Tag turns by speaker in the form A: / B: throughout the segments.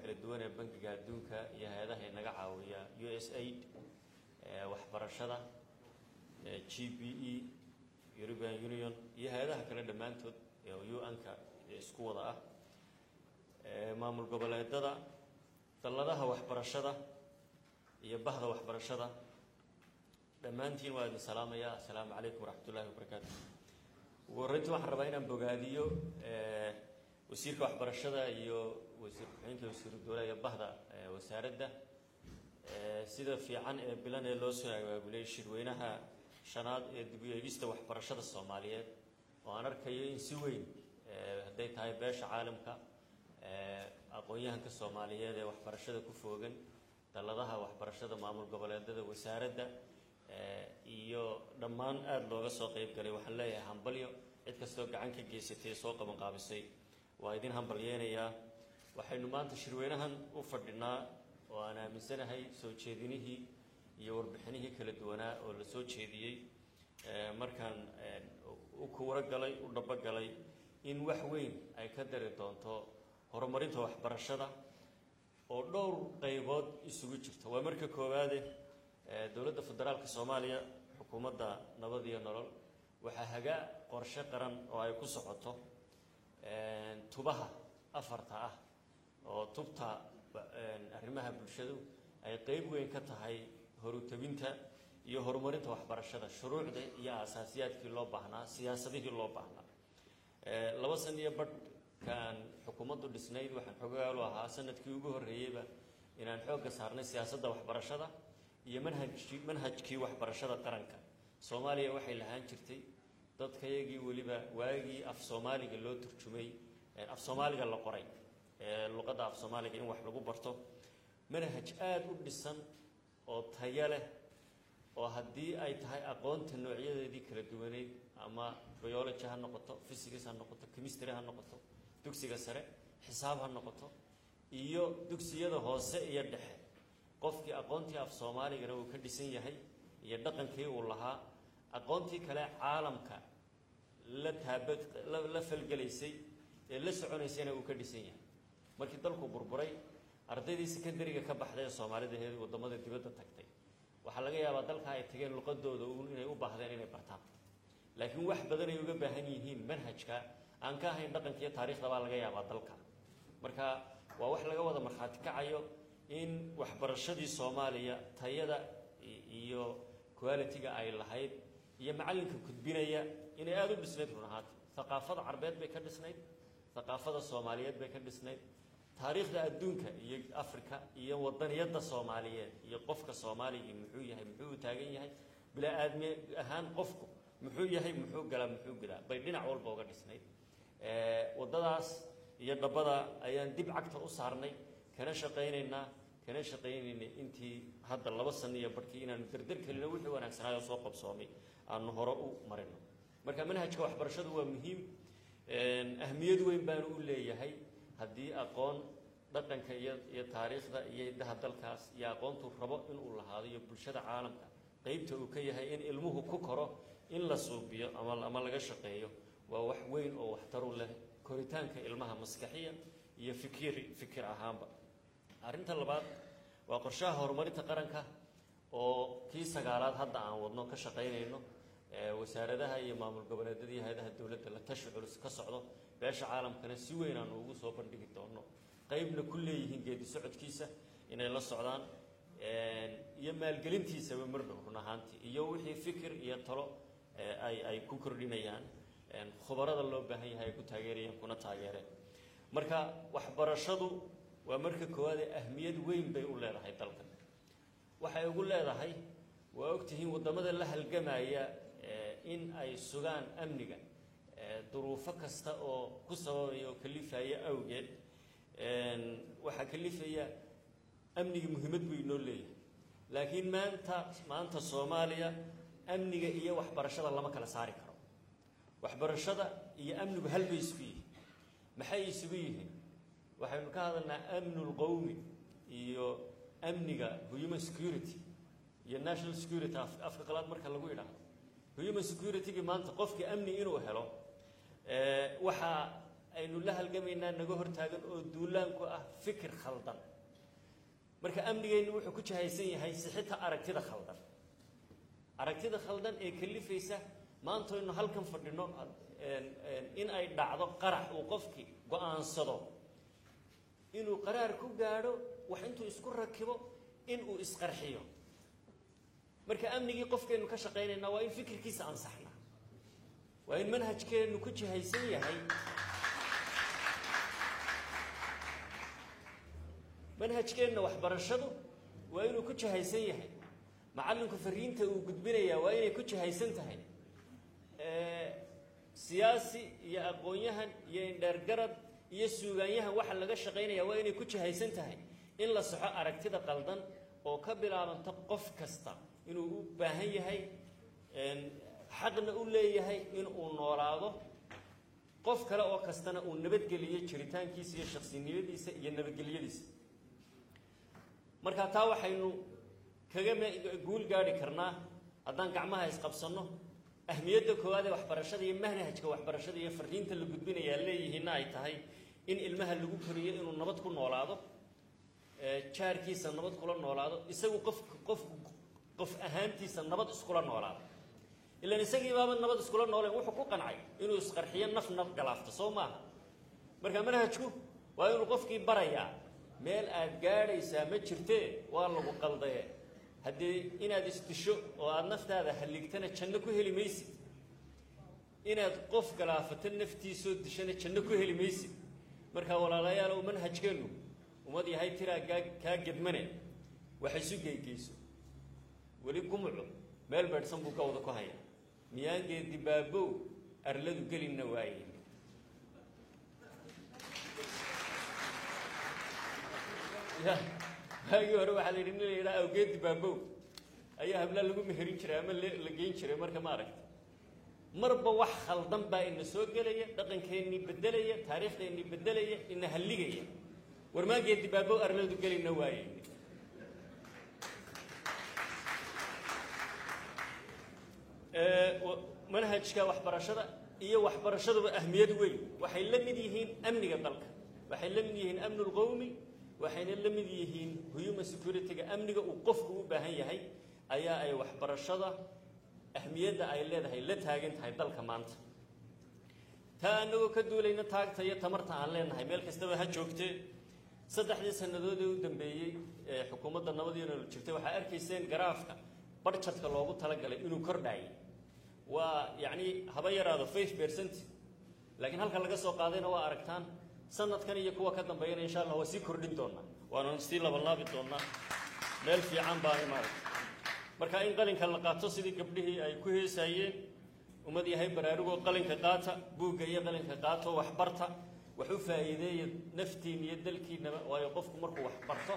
A: kala duwan ee bangiga adduunka iyo hay'adaha inaga caawiya USAID waxbarashada GPE European Union iyo hay'adaha kale dhamaantood ee UN-ka isku wada ah maamul goboleedada dalladaha waxbarashada iyo bahda waxbarashada dhammaantiin waa idin salaamaya assalaamu calaykum waraxmatullaahi wabarakaatuh warintii waxaan rabaa inaan bogaadiyo wasiirka waxbarashada iyo wasiir ku-xigeenka wasiiru dowladda iyo bahda wasaaradda sida fiican ee bilan ee loo soo abaabulay shirweynaha shanaad ee dib u eegista waxbarashada Soomaaliyeed oo aan arkayo in si weyn haday tahay beesha caalamka aqoonyahanka Soomaaliyeed ee waxbarashada ku foogan dalladaha waxbarashada maamul goboleedada wasaaradda iyo dhammaan aad looga soo qayb galay waxaan leeyahay hambalyo cid kastoo gacan ka geysatay soo qaban qaabisay waa idin hambalyeynaya waxaynu maanta shirweynahan u fadhinaa oo aan aaminsanahay soo jeedinihii iyo warbixinihii kala duwanaa oo la soo jeediyay markaan u kuwara galay u dhaba galay in wax weyn ay ka dari doonto horumarinta waxbarashada oo dhowr qaybood isugu jirta waa marka koowaad dawladda federaalka Soomaaliya xukuumadda nabad iyo nolol waxa haga qorshe qaran oo ay ku socoto tubaha afarta ah oo tubta arrimaha bulshadu ay qayb weyn ka tahay horutabinta iyo horumarinta waxbarashada shuruucda iyo asaasiyaadkii loo baahnaa siyaasadihii loo baahnaa laba sano iyo badh kan xukuumaddu dhisnayd waxaan xogaal u ahaa sanadkii ugu horeeyayba inaan xoogga saarnay siyaasadda waxbarashada iyo manhajkii waxbarashada qaranka Soomaaliya waxay lahaan jirtay dadkayagii waliba waagii af Soomaaliga loo turjumay af Soomaaliga la qoray luqadda af Soomaaliga in wax lagu barto manhaj aad u dhisan oo tayo leh oo haddii ay tahay aqoonta noocyadeedii kala duwaneed ama biology ha noqoto physics ha noqoto chemistry ha noqoto dugsiga sare xisaab ha noqoto iyo dugsiyada hoose iyo dhexe qofkii aqoontii af Soomaaliga uu ka dhisan yahay iyo dhaqankii uu lahaa aqoontii kale caalamka la falgalaysay ee la soconaysayna uu ka dhisan yahay markii dalku burburay ardaydii secondary-ga ka baxday Soomaalida heer wadamada dibadda tagtay waxa laga yaabaa dalka ay tageen luqadooda inay u baahdeen inay bartaan laakiin wax badan ay uga baahan yihiin manhajka aan ka ahayn dhaqanka iyo taariikhda baa laga yaabaa dalka marka waa wax laga wada marxaati kacayo in waxbarashadii Soomaaliya tayada iyo quality-ga ay lahayd iyo macalinka gudbinaya inay aad u dhisnayd runahaad thaqaafada Carbeed bay ka dhisnayd thaqaafada Soomaaliyeed bay ka dhisnayd taariikhda adduunka iyo Afrika iyo wadaniyada Soomaaliyeed iyo qofka Soomaaliga muxuu yahay muxuu taagan yahay bila aadmi ahaan qofku muxuu yahay muxuu galaa bay dhinac walba uga dhisnayd wadadaas iyo dhabada ayaan dib cagta u saarnay kana shaqeynayna intii hadda laba sano iyo barkii inaan dardar kalina wixii wanaagsanaayo soo qabsoomay aan hore u marino marka manhajka waxbarashadu waa muhiim ahmiyad weyn baan u leeyahay haddii aqoon dhaqanka iyo taariikhda iyo hidaha dalkaas iyo aqoontu rabo in uu lahaado iyo bulshada caalamka qaybta uu ka yahay in ilmuhu ku koro in la suubiyo ama laga shaqeeyo waa wax weyn oo waxtar u leh koritaanka ilmaha maskaxiya iyo fikir ahaanba arinta labaad waa qorshaha horumarinta qaranka oo kii sagaalaad hadda aan wadno ka shaqeynayno wasaaradaha iyo maamul goboleedyada iyo hay'adaha dawladda la tashi culus ka socdo beesha caalamkana si weyn aan ugu soo bandhigi doono qaybna ku leeyihiin geedi socodkiisa inay la socdaan iyo maalgelintiisa mardow runahaantii iyo wixii fikir iyo talo ay ku kordhinayaan khubarada loo baahan yahay ku taageerayaan kuna taageereen marka waxbarashadu waa marka koowaad ahmiyad weyn bay u leedahay dalka waxay ugu leedahay waa ogtihiin wadamada la halgamaya in ay sugaan amniga duruufo kasta oo ku sababaya kalifaya awgeed waxa kalifaya amniga muhiimad weyn noo leeyahay laakiin maanta Soomaaliya amniga iyo waxbarashada lama kala saari karo waxbarashada iyo amnigu hal bay isku yihiin maxay isugu yihiin waxaynu ka hadalnaa amnul qawmi iyo amniga human security iyo national security afka qalaad marka lagu yiraahdo human security maanta qofkii amni inuu helo waxa aynu la halgamaynaa naga hortaagan oo duulaanku ah fikir khaldan marka amnigeenu wuxuu ku jahaysan yahay sixita aragtida khaldan ee kalifaysa maanta inuu halkan fadhino in ay dhacdo qarax uu qofkii go'aansado inuu qaraar ku gaadho wax intuu isku rakibo inuu isqarxiyo marka amnigii qofkeenu ka shaqaynayna waa in fikirkiisa ansaxna waa in manhajkeenu ku jahaysan yahay manhajkeena waxbarashadu waa inuu ku jahaysan yahay macallinku fariinta uu gudbinayaa waa inay ku jahaysan tahay siyaasi iyo aqoon-yahan iyo indheergarad iyo suugaanyahan waxa laga shaqaynaya waa inay ku jahaysan tahay in la soxo aragtida qaldan oo ka bilaabanta qof kasta inuu u baahan yahay xaqna u leeyahay in uu noolaado qof kale oo kastana uu nabadgeliyo jiritaankiisa iyo shakhsinimadiisa iyo nabadgelyadiisa marka taa waxaynu kaga guul gaari karnaa haddaan gacmaha isqabsanno ahmiyadda koowaad ee waxbarashada iyo manhajka waxbarashada iyo fariinta la gudbinayaa leeyihiinna ay tahay in ilmaha lagu koriyo inuu nabad ku noolaado jaarkiisa nabad kula noolaado isagu qof ahaantiisa nabad iskula noolaado ilaan isagii baaba nabad iskula nooleen wuxuu ku qancay inuu isqarxiyo naf galaafto soo maaha marka manhajku waa inuu qofkii barayaa meel aad gaadhaysaa ma jirtee waa lagu qaldaye haddii inaad isdisho oo aad naftaada halligtana janno ku heli maysid inaad qof galaafato naftiisoo dishana janno ku heli maysid marka walaalayaalow manhajkeennu ummad yahay tiraa kaa gedmane waxay isu geygeyso weli gumuco meel beedhsan buu gawda ku haya miyaangee dibaabow arladu gelinna waaye waagii hore waxaa la yidhi nin la yidhaha awgeed dibaabow ayaa hablaa lagu meherin jiray ama la geyn jiray marka ma aragta marba wax khaldan baa ina soo gelaya dhaqankeennii beddelaya taariikhdeenii beddelaya ina halligaya warmaangee dibaabow arladu gelinna waaye manhajka waxbarashada iyo waxbarashaduba ahmiyad weyn waxay la mid yihiin amniga dalka waxay la mid yihiin amnu lqowmi waxayna la mid yihiin human security-ga amniga uu qofku u baahan yahay ayaa ay waxbarashada ahmiyadda ay leedahay la taagan tahay dalka maanta taa anagoo ka duulayna taagta iyo tamarta aan leenahay meel kastaba ha joogtee 3 sannadood ee u dambeeyey ee xukuumadda nabadiina jirtay waxaa arkayseen garaafka budgetka loogu talagalay inuu kordhayay waa yacni haba yaraado 5% laakiin halka laga soo qaadayna waa aragtaan sanadkan iyo kuwa ka dambeeyana insha Allah waa sii kordhin doonaa waana sii labanlaabi doonaa meel fiican baa imaanay marka in qalinka la qaato sidii gabdhihii ay ku heesayeen ummad yahay baraarugo qalinka qaata buugga iyo qalinka qaato wax barta wax u faa'iideeyo naftiin iyo dalkiinaba waayo qofku markuu wax barto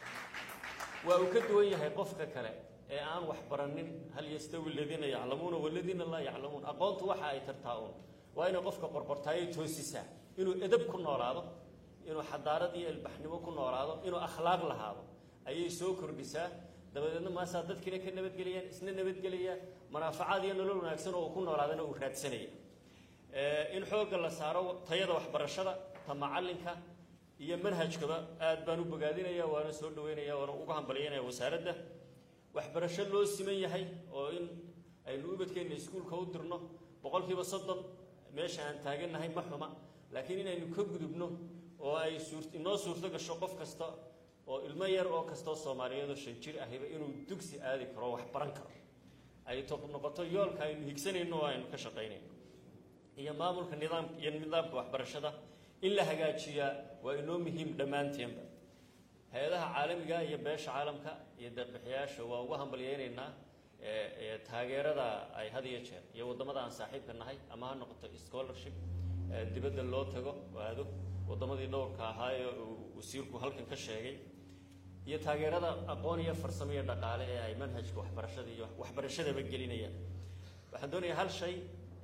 A: waa uu ka duwan yahay qofka kale ee aan wax baranin hal yastawi alladina yaclamuuna walladina laa yaclamuun aqoontu waxa ay tartaa uun waa inay qofka qorqortaayo toosisaa inuu edab ku noolaado inuu xadaarad iyo ilbaxnimo ku noolaado inuu akhlaaq lahaado ayay soo kordhisaa dabadeedna maasaa dadkiina ka nabadgeliyaan isna nabadgelaya manaafacaad iyo nolol wanaagsan oo ku noolaadana uu raadsanaya in xoogga la saaro tayada waxbarashada ta macallinka iyo manhajkaba aad baan u bogaadinaya waana soo dhaweynaya waana uga hambalyeynaya wasaaradda waxbarasho loo siman yahay oo in aynu ubadkeenna iskuulka u dirno 30% meesha aan taagannahay ma xuma laakiin inaynu ka gudubno oo ay inoo suurto gasho qof kasta oo ilmo yar oo kastoo Soomaaliyeed oo 5 jir ahiba inuu dugsi aadi karo wax baran karo ay noqoto yoolka aynu higsanayno oo aynu ka shaqaynayno iyo maamulka nidaamka waxbarashada in la hagaajiyaa waa inoo muhiim dhammaanteenba hay'adaha caalamiga iyo beesha caalamka iyo dadbixiyaasha waa uga hambalyeynayna taageerada ay had iyo jeer iyo wadamada aan saaxiibka nahay ama ha noqoto scholarship dibadda loo tago waado wadamadii dhowrka ahaa ee wasiirku halkan ka sheegay iyo taageerada aqoon iyo farsamo iyo dhaqaale ee ay manhajka waxbarashada iyo waxbarashadaba gelinayaan waxaan doonayaa hal shay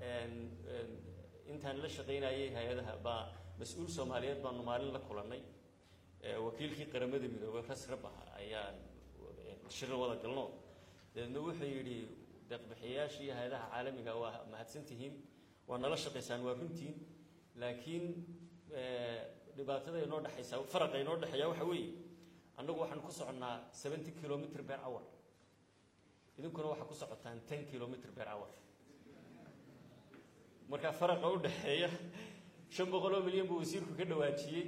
A: intaan la shaqaynayay hay'adaha baa mas'uul Soomaaliyeed baan maalin la kulanay wakiilkii qaramada midoobay rasrab ayaa shir wada galno dadna wuxuu yiri deeq-bixiyaashii hay'adaha caalamiga waa mahadsantihiin waa nala shaqaysaan waa runtii laakiin dhibaatada inoo dhaxaysa faraqa inoo dhaxaya waxa weeye annagu waxaan ku soconaa 70 km/h idinkuna waxa ku socotaan 10 km/h marka faraqa u dhaxeeya 500 milyan buu wasiirku ka dhawaajiyay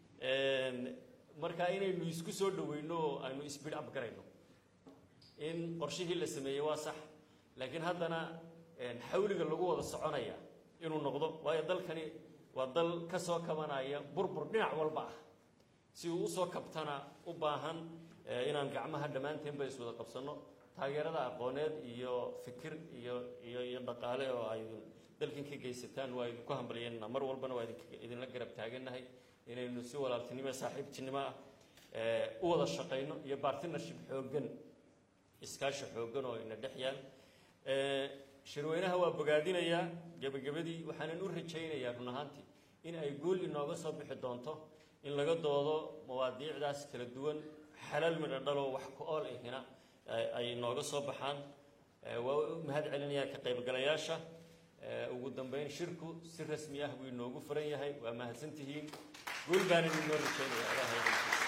A: marka inaynu isku soo dhaweyno aynu speed up garayno in qorshihii la sameeyay waa sax laakiin haddana xawliga lagu wada soconaya inuu noqdo waayo dalkani waa dal ka soo kabanaya burbur dhinac walba ah si uu u soo kabtana u baahan inaan gacmaha dhamaanteen ba iswada qabsano taageerada aqooneed iyo fikir iyo dhaqaale oo ay dalkan ka geysataan waa idinku hambalyeynaa mar walbana waa idinla garab taaganahay inaynu si walaaltinimo saaxiibtinimo u wada shaqeyno iyo partnership xoogan iskaashi xoogan oo ina dhex yaal shirweynaha waa bogaadinayaa gabagabadii waxaanan u rajaynayaa run ahaantii in ay guul inooga soo bixi doonto in laga doodo mawaadiicdaas kala duwan xalal midho dhalo wax ku ool ihina ay inooga soo baxaan waa mahad celinayaa ka qaybgalayaasha ugu dambeyn shirku si rasmi ah buu inoogu furan yahay waa mahadsantihiin guul baanan inoo rajaynayaa ilaahay